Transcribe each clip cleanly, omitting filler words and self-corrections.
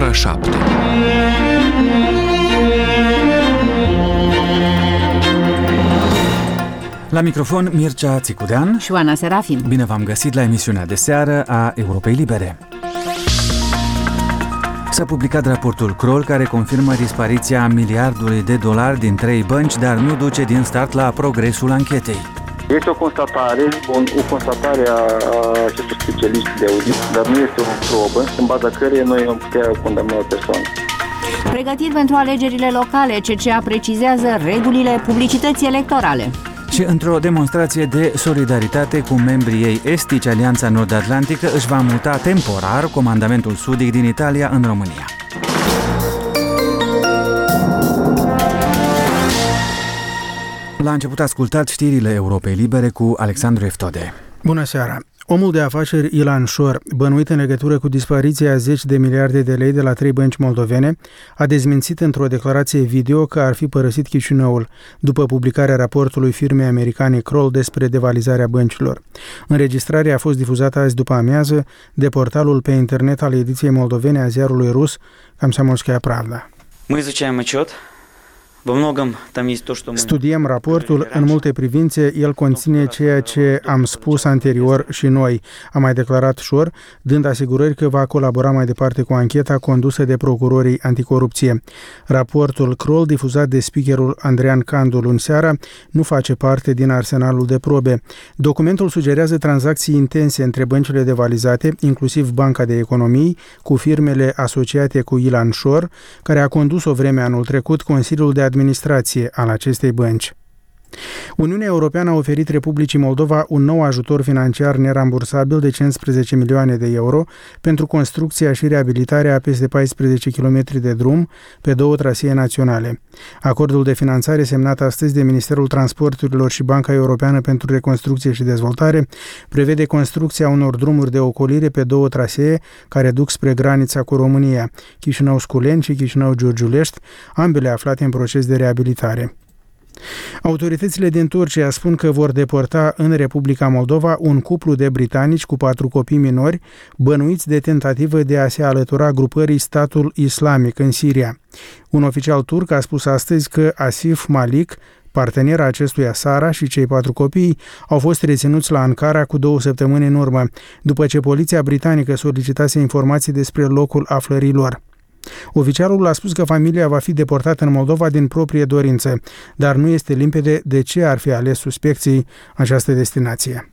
ora 7. La microfon Mircea Țicudean și Oana Serafim. Bine v-am găsit la emisiunea de seară a Europei Libere. S-a publicat raportul Kroll care confirmă dispariția miliardului de dolari din 3 bănci, dar nu duce din start la progresul anchetei. Este o constatare a acestor specialiști de audit, dar nu este o probă în baza căreia noi am putea condamna o persoană. Pregătit pentru alegerile locale, CCA precizează regulile publicității electorale. Și într-o demonstrație de solidaritate cu membrii ei estici, Alianța Nord-Atlantică își va muta temporar comandamentul sudic din Italia în România. La început ascultați știrile Europei Libere cu Alexandru Eftode. Bună seara! Omul de afaceri Ilan Șor, bănuit în legătură cu dispariția a 10 de miliarde de lei de la 3 bănci moldovene, a dezmințit într-o declarație video că ar fi părăsit Chișinăul, după publicarea raportului firmei americane Kroll despre devalizarea băncilor. Înregistrarea a fost difuzată azi după amiază de portalul pe internet al ediției moldovene a ziarului rus Комсомольская Правда. Мы изучаем отчет. Studiem raportul, în multe privințe el conține ceea ce am spus anterior și noi, a mai declarat Șor, dând asigurări că va colabora mai departe cu ancheta condusă de procurorii anticorupție. Raportul Kroll, difuzat de speakerul Andrean Candu luni seara, nu face parte din arsenalul de probe. Documentul sugerează tranzacții intense între băncile devalizate, inclusiv Banca de Economii, cu firmele asociate cu Ilan Șor, care a condus o vreme anul trecut Consiliul de Administrație al acestei bănci. Uniunea Europeană a oferit Republicii Moldova un nou ajutor financiar nerambursabil de 15 milioane de euro pentru construcția și reabilitarea a peste 14 km de drum pe 2 trasee naționale. Acordul de finanțare semnat astăzi de Ministerul Transporturilor și Banca Europeană pentru Reconstrucție și Dezvoltare prevede construcția unor drumuri de ocolire pe 2 trasee care duc spre granița cu România, Chișinău-Sculeni și Chișinău-Giurgiulești, ambele aflate în proces de reabilitare. Autoritățile din Turcia spun că vor deporta în Republica Moldova un cuplu de britanici cu 4 copii minori bănuiți de tentativă de a se alătura grupării Statul Islamic în Siria. Un oficial turc a spus astăzi că Asif Malik, partenera acestuia Sara și cei 4 copii, au fost reținuți la Ankara cu 2 săptămâni în urmă, după ce poliția britanică solicitase informații despre locul aflării lor. Oficialul a spus că familia va fi deportată în Moldova din proprie dorință, dar nu este limpede de ce ar fi ales suspecții această destinație.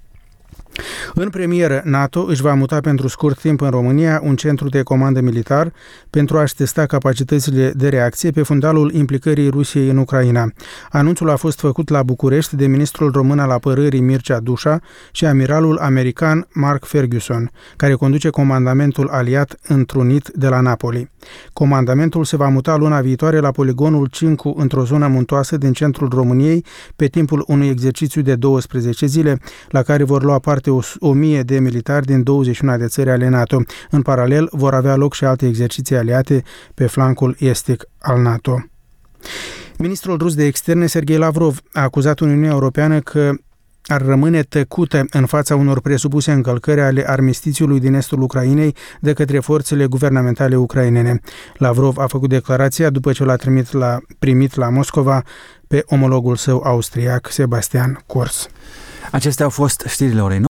În premieră, NATO își va muta pentru scurt timp în România un centru de comandă militar pentru a-și testa capacitățile de reacție pe fundalul implicării Rusiei în Ucraina. Anunțul a fost făcut la București de ministrul român al apărării Mircea Dușa și amiralul american Mark Ferguson, care conduce comandamentul aliat întrunit de la Napoli. Comandamentul se va muta luna viitoare la poligonul Cincu, într-o zonă muntoasă din centrul României, pe timpul unui exercițiu de 12 zile, la care vor lua parte 1000 de militari din 21 de țări ale NATO. În paralel, vor avea loc și alte exerciții aliate pe flancul estic al NATO. Ministrul rus de externe, Sergei Lavrov, a acuzat Uniunea Europeană că ar rămâne tăcută în fața unor presupuse încălcări ale armistițiului din estul Ucrainei de către forțele guvernamentale ucrainene. Lavrov a făcut declarația după ce l-a primit la Moscova pe omologul său austriac, Sebastian Kurz. Acestea au fost știrile orei